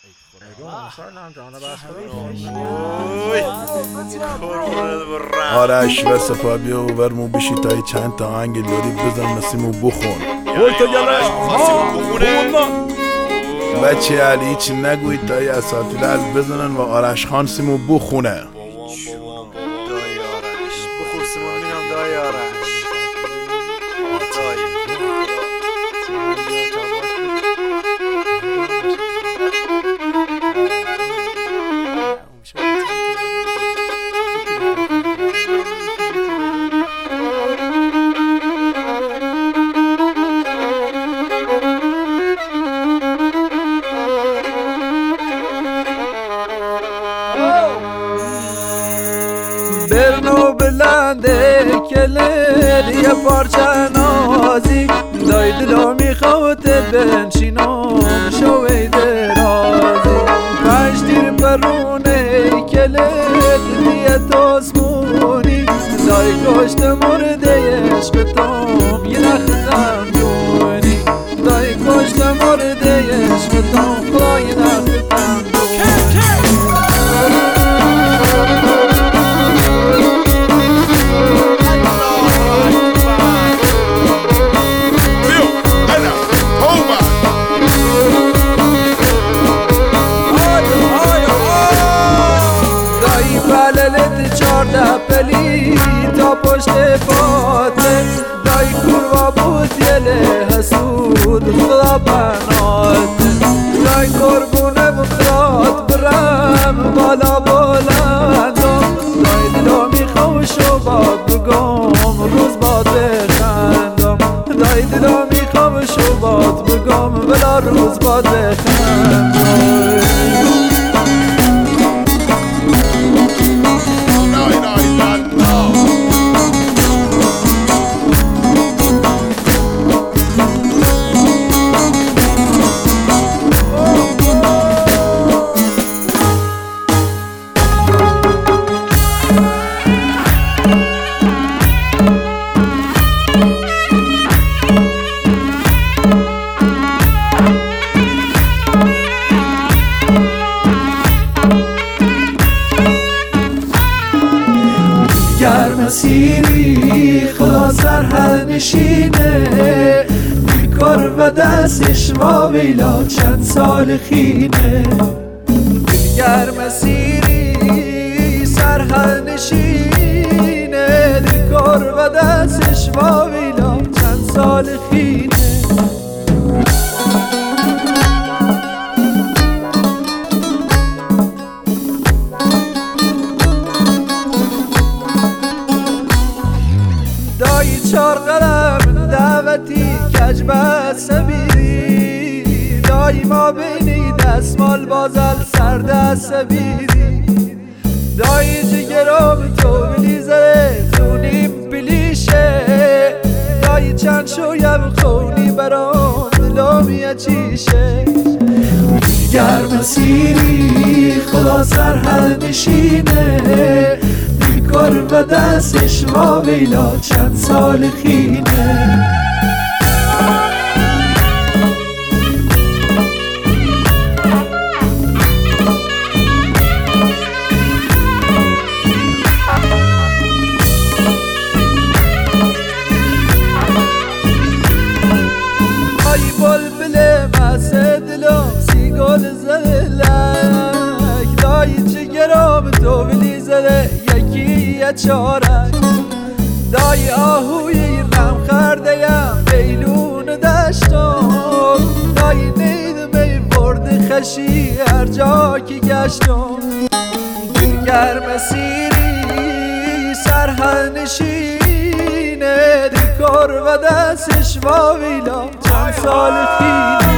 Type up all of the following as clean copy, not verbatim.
آرش و صفا بیا و برمو بشی تایی چند تا آهنگ لوری بزن مسیمو بخون بچه علی چی نگوید تایی اساتیل از بزنن و آرش خان سیمو بخونه برنو بلنده کلید یه پارچه نازی دای دلو میخواد بنشینم شوی درازی پنج دیر برونه کلید دیه تاسمونی دای کشت مرده عشقتم یه نختم دونی دای کشت مرده عشقتم خدا یه نختم پلی تا پشت پاته دای کوروا بود یله حسود خدا پناته دای قربونه بخرات برم بالا بلندم دای دلو میخوش و باد بگم روز باد بخندم دای دلو میخوش و باد بگم بلا روز باد بخندم مسیری خدا سرحد نشینه بیکار و دستش واویلا چند سال خینه دیگر مسیری سرحد نشینه بیکار و دستش واویلا چند سال خینه چار قلم دعوتی کجبت سبیری دایی ما بینی دستمال بازل سرد سبیری دایی جگرم تو بلیزه خونیم بلیشه دایی چند شویم خونی برام دلومی چیشه دیگر مسیری خدا سرحد نشینه بیکار و دستش واویلا چند سال خینه ای بلبل مسه دلم سی گل زلک دایی جگرم تو بلی زده یه چارک دای آهوی رم خردیم بیلون دشتم دای نید می برد خشی هر جا که گشتم دیگر مسیری سرحد نشینه دیکار و دستش واویلا چند سال خینه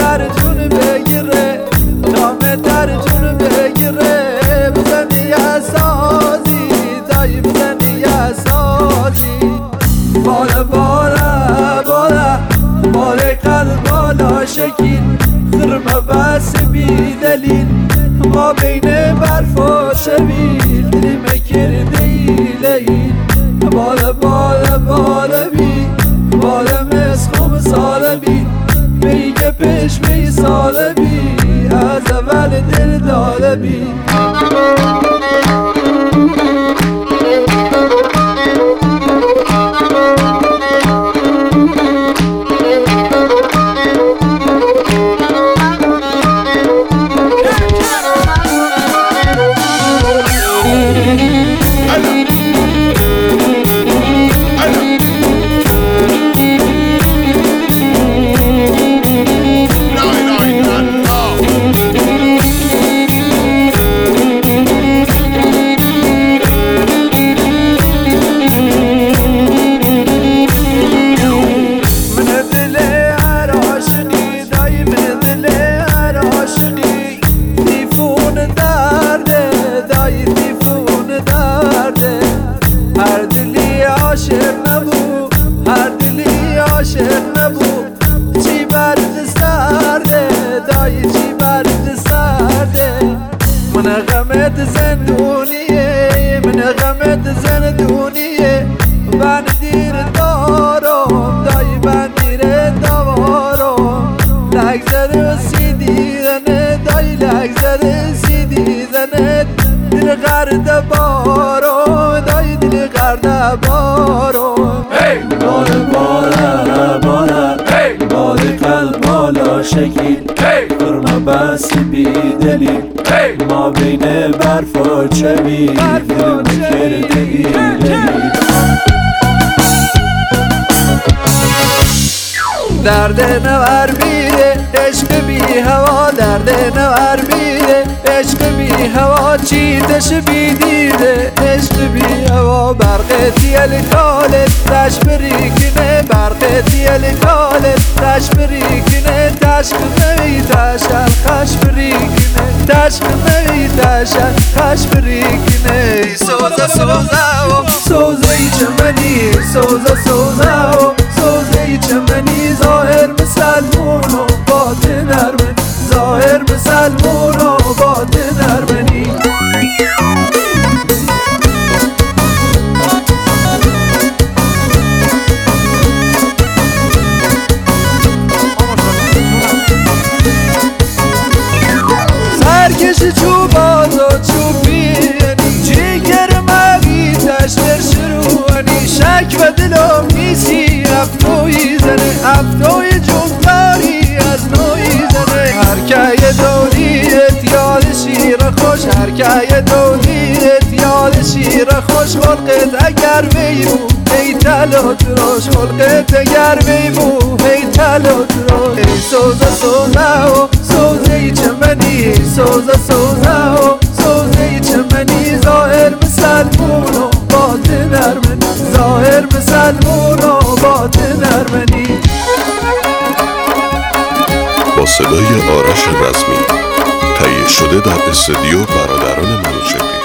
در جون بگیره، نامه در جون بگیره. بزنی اساسی دایی، بزنی اساسی. بالا بالا بالا بالا قلب بالا شکیل، خرمه بس بی دلیل ما بین برف و شبیل. دلی مکرده لیل بالا بالا بالا بی، بالا مسخوم ساله بی، میگه پیش می ساله بی، از اول دل داله بی. عاشق نبود چی برد سرده دایی، چی برد سرده. من غمت زندونیه، من غمت زندونیه. من دیر دارم دایی، من دیر دارم. لگزر سی دیدنه دایی، لگزر سی دیدنه. دل غرد بارم دایی، دل غرد بارم. بالا بالا بالا بالا قلب بالا شکیل، خرمه بس بی دلیل ما بین برف و چبیل. دل مکرده لیل درد نور میره عشق بی هوا، درد نور میره عشق بی هوا. چیتش بی دیده عشق بی هوا. برق دیل کالت تش بریکنه، برق دیل کالت تش بریکنه. تشق نوی تشن خش بریکنه، تشق نوی تشن خش بریکنه. سوزا سوزا و سوزای چمنی، سوزا سوزا و سوزای چمنی. ظاهر مسلمون و باطن ارمنی، ظاهر مسلمون و باطن ارمنی. سرکش چوباز و چوبینی، جگر مغی تشتر شروعنی. شک و دلم نیسی افتوی زنه، افتوی جمتاری از نوی زنه. هرکه دولیت یاد شیر خوش، هرکه دولیت یاد شیر خوش. خلقت اگر بیبو ای تلات روش، خلقت اگر بیبو ای تلات روش. ای سوزا سوزا و سوزای چمنی، سوزا سوزا و سوزای چمنی. ظاهر مسلمون و باطن ارمنی، ظاهر مسلمون و باطن ارمنی. با صدای آرش رزمی تهیه شده در استودیو برادران منوچهری.